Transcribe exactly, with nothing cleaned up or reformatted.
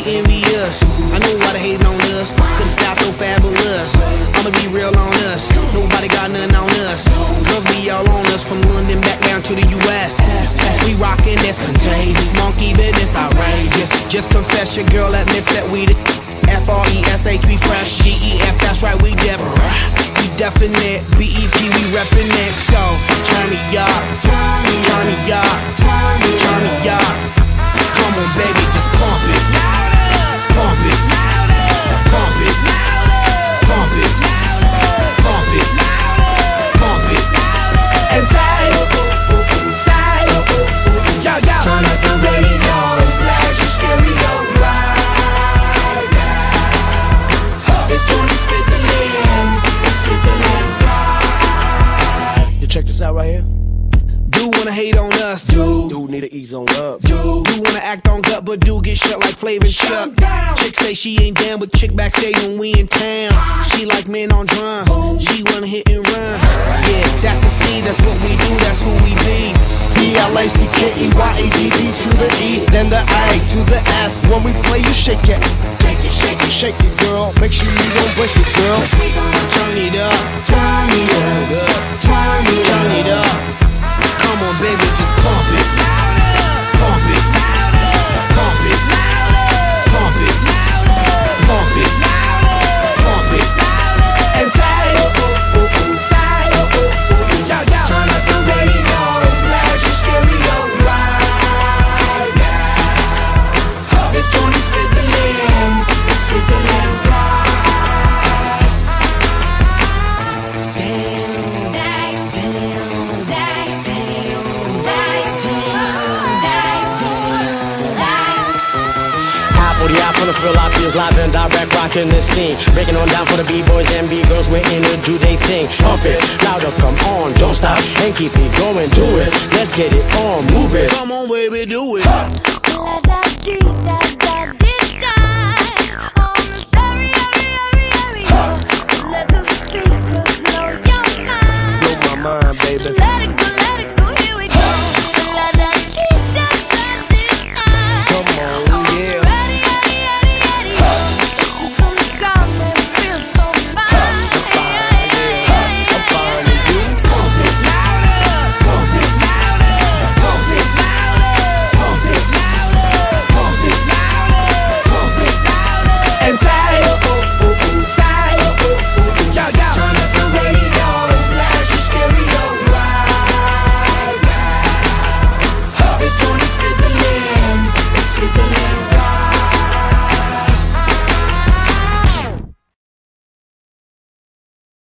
envious. I know why they hating on us, cause the style so fabulous. I'ma be real on us, nobody got nothing on us. Girls be all on us from London back down to the U S We rockin', that's contagious. Monkey business outrageous. Just confess your girl admits that we the F R E S H, we fresh. G E F, that's right, we def. We definite. B E P, we reppin' it. So, turn me up, turn me up, turn me up. Come on, baby, just pump it. Pump it. Pump it. Pump it. Pump it. Pump it. And say, say, yo, yo. Turn up the radio, blast your stereo right now. This joint is fizzling, it's sizzling right. You check this out right here. Do wanna hate on us, dude. Dude need to ease on up, dude. Do wanna act on gut, but do get shut like Flavor and Chuck. Chick say she ain't down, but chick backstage when we in town. She like men on drum, she wanna hit and run. Yeah, that's the speed, that's what we do, that's who we be. B L A C K E Y A D D to the E, then the A to the S. When we play, you shake it, shake it, shake it, shake it, girl. Make sure you don't break it, girl. We gonna turn it up, turn it up, turn it, turn it up. Come on, baby, just pump it, pump it, pump it, pump it, pump it, pump it, and say, say, yo, yo. Turn up the radio, blast your stereo right now. This joint is fizzling, it's sizzling right. From the Philippines, live and direct, rocking the scene. Breaking on down for the B-boys and B-girls, we're in to do they thing. Pump it, louder, come on, don't stop, and keep it going, do it. Let's get it on, move it. Come on, baby, do it.